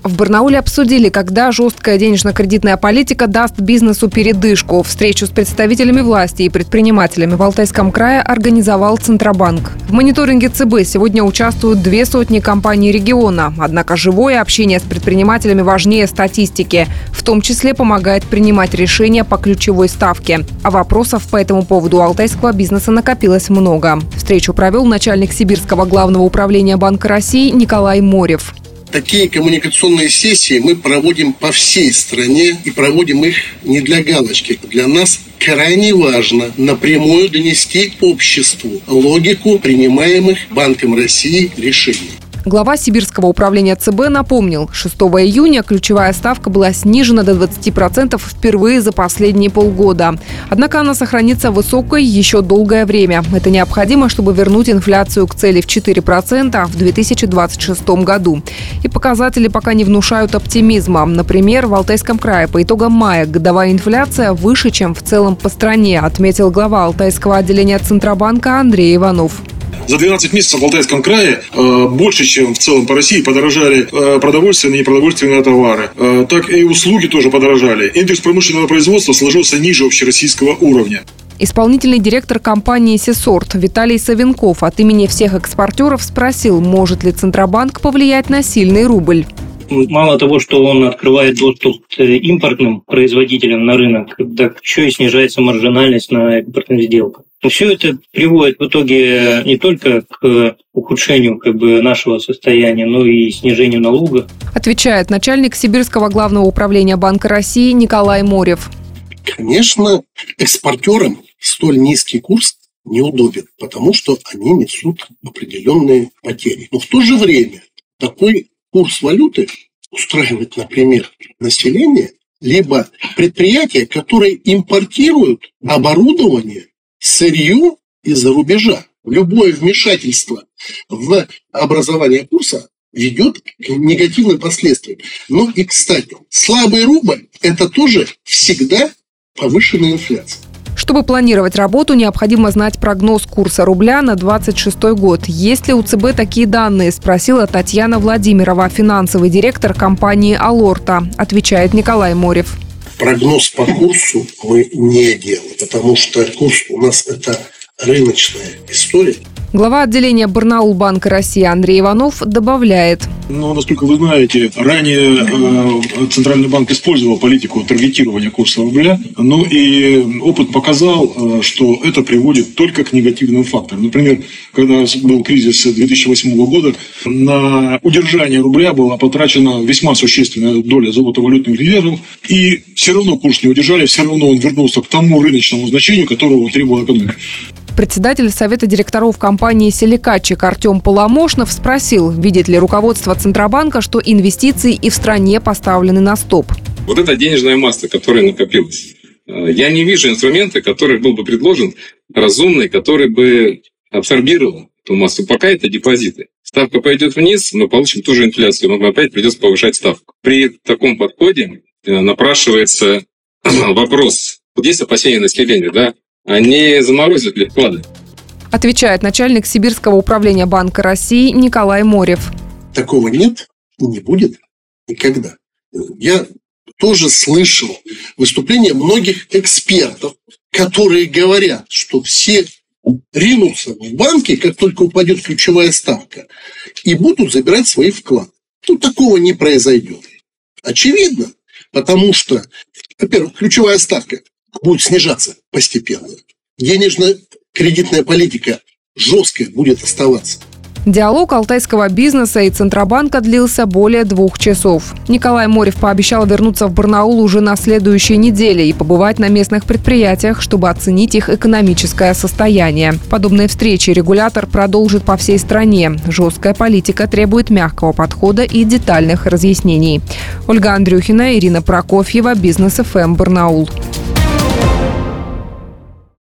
В Барнауле обсудили, когда жесткая денежно-кредитная политика даст бизнесу передышку. Встречу с представителями власти и предпринимателями в Алтайском крае организовал Центробанк. В мониторинге ЦБ сегодня участвуют 200 компаний региона. Однако живое общение с предпринимателями важнее статистики. В том числе помогает принимать решения по ключевой ставке. А вопросов по этому поводу у алтайского бизнеса накопилось много. Встречу провел начальник Сибирского главного управления Банка России Николай Морев. Такие коммуникационные сессии мы проводим по всей стране и проводим их не для галочки. Для нас крайне важно напрямую донести обществу логику принимаемых Банком России решений. Глава Сибирского управления ЦБ напомнил, 6 июня ключевая ставка была снижена до 20% впервые за последние полгода. Однако она сохранится высокой еще долгое время. Это необходимо, чтобы вернуть инфляцию к цели в 4% в 2026 году. И показатели пока не внушают оптимизма. Например, в Алтайском крае по итогам мая годовая инфляция выше, чем в целом по стране, отметил глава Алтайского отделения Центробанка Андрей Иванов. За 12 месяцев в Алтайском крае больше, чем в целом по России, подорожали продовольственные и непродовольственные товары. Так и услуги тоже подорожали. Индекс промышленного производства сложился ниже общероссийского уровня. Исполнительный директор компании «Сесорт» Виталий Савенков от имени всех экспортеров спросил, может ли Центробанк повлиять на сильный рубль. Мало того, что он открывает доступ к импортным производителям на рынок, так еще и снижается маржинальность на экспортных сделках. Все это приводит в итоге не только к ухудшению нашего состояния, но и снижению налога. Отвечает начальник Сибирского главного управления Банка России Николай Морев. Конечно, экспортерам столь низкий курс неудобен, потому что они несут определенные потери. Но в то же время такой курс валюты устраивает, например, население, либо предприятия, которые импортируют оборудование, сырье из-за рубежа. Любое вмешательство в образование курса ведет к негативным последствиям. Ну и, кстати, слабый рубль – это тоже всегда повышенная инфляция. Чтобы планировать работу, необходимо знать прогноз курса рубля на 2026 год. Есть ли у ЦБ такие данные, спросила Татьяна Владимирова, финансовый директор компании «Алорта». Отвечает Николай Морев. Прогноз по курсу мы не делаем, потому что курс у нас – это рыночная история. Глава отделения Барнаул Банка России Андрей Иванов добавляет. Насколько вы знаете, ранее Центральный банк использовал политику таргетирования курса рубля, но и опыт показал, что это приводит только к негативным факторам. Например, когда был кризис 2008 года, на удержание рубля была потрачена весьма существенная доля золотовалютных резервов, и все равно курс не удержали, все равно он вернулся к тому рыночному значению, которого требовала экономика. Председатель Совета директоров компании «Селекатчик» Артем Поломошнов спросил, видит ли руководство Центробанка, что инвестиции и в стране поставлены на стоп. Вот эта денежная масса, которая накопилась, я не вижу инструмента, который был бы предложен разумный, который бы абсорбировал эту массу. Пока это депозиты. Ставка пойдет вниз, мы получим ту же инфляцию, но опять придется повышать ставку. При таком подходе напрашивается вопрос. Вот есть опасения населения, да? Они заморозят ли вклады? Отвечает начальник Сибирского управления Банка России Николай Морев. Такого нет и не будет никогда. Я тоже слышал выступления многих экспертов, которые говорят, что все ринутся в банки, как только упадет ключевая ставка, и будут забирать свои вклады. Такого не произойдет. Очевидно, потому что, во-первых, ключевая ставка будет снижаться постепенно. Денежно-кредитная политика жесткая будет оставаться. Диалог алтайского бизнеса и Центробанка длился более 2 часов. Николай Морев пообещал вернуться в Барнаул уже на следующей неделе и побывать на местных предприятиях, чтобы оценить их экономическое состояние. Подобные встречи регулятор продолжит по всей стране. Жесткая политика требует мягкого подхода и детальных разъяснений. Ольга Андрюхина, Ирина Прокофьева, Бизнес ФМ, Барнаул.